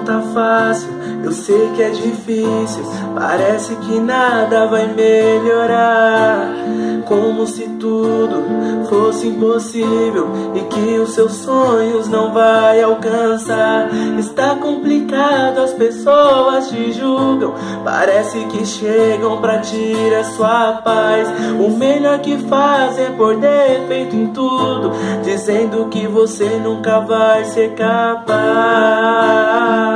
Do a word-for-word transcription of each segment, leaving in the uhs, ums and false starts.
tá fácil, eu sei que é difícil, parece que nada vai melhorar. Como se tudo fosse impossível e que os seus sonhos não vai alcançar. Está complicado, as pessoas te julgam, parece que chegam pra tirar sua paz. O melhor que fazem é pôr defeito em tudo, dizendo que você nunca vai ser capaz.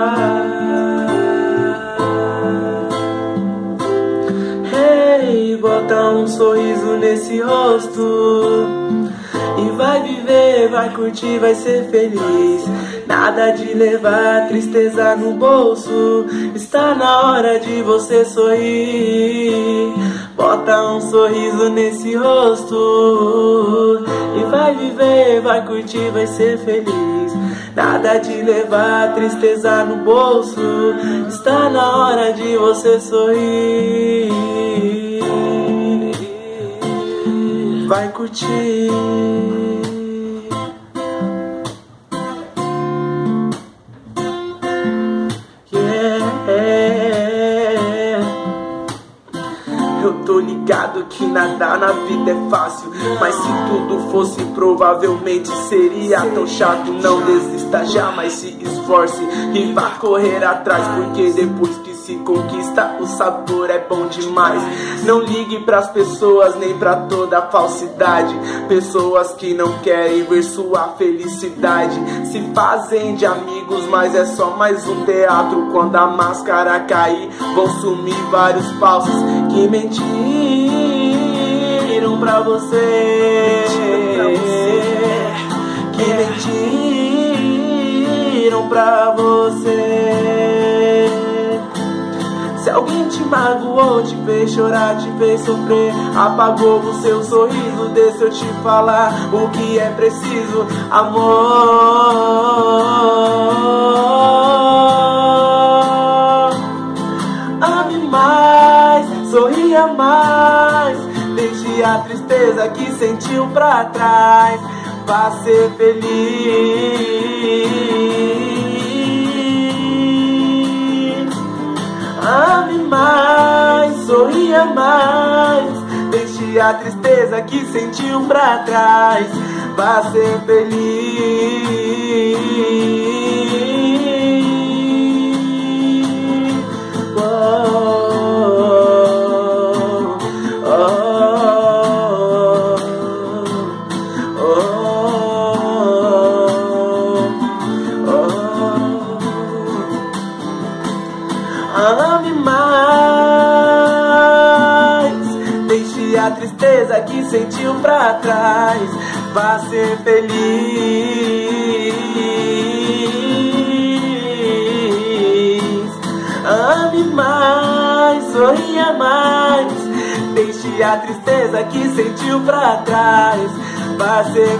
Bota um sorriso nesse rosto e vai viver, vai curtir, vai ser feliz. Nada de levar tristeza no bolso, está na hora de você sorrir. Bota um sorriso nesse rosto e vai viver, vai curtir, vai ser feliz. Nada de levar tristeza no bolso, está na hora de você sorrir. Vai curtir. Yeah. Eu tô ligado que nada na vida é fácil, mas se tudo fosse provavelmente seria tão chato. Não desista jamais, se esforce e vá correr atrás, porque depois que se conquista, o sabor é bom demais. Não ligue pras pessoas nem pra toda a falsidade, pessoas que não querem ver sua felicidade. Se fazem de amigos, mas é só mais um teatro. Quando a máscara cair, vão sumir vários falsos que mentiram pra você, que mentiram pra você. Se alguém te magoou, te fez chorar, te fez sofrer, apagou o seu sorriso, deixa eu te falar o que é preciso, amor. Ame mais, sorria mais, deixe a tristeza que sentiu pra trás, vá ser feliz. Ame mais, sorria mais, deixe a tristeza que sentiu pra trás, vá ser feliz. Oh, oh, oh, oh, oh. Ame mais, deixe a tristeza que sentiu pra trás, vá ser feliz. Ame mais, sorria mais, deixe a tristeza que sentiu pra trás, vá ser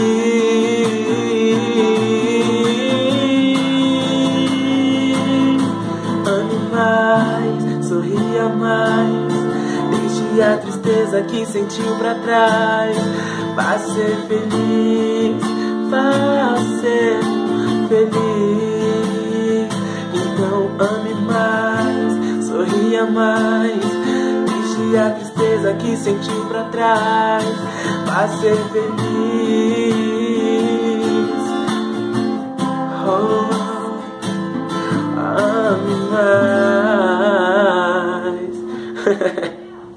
feliz. Ame mais, sorria mais, deixe a tristeza que sentiu pra trás, vá ser feliz, vá ser feliz. Então ame mais, sorria mais, deixe a tristeza que sentiu pra trás, vá ser feliz.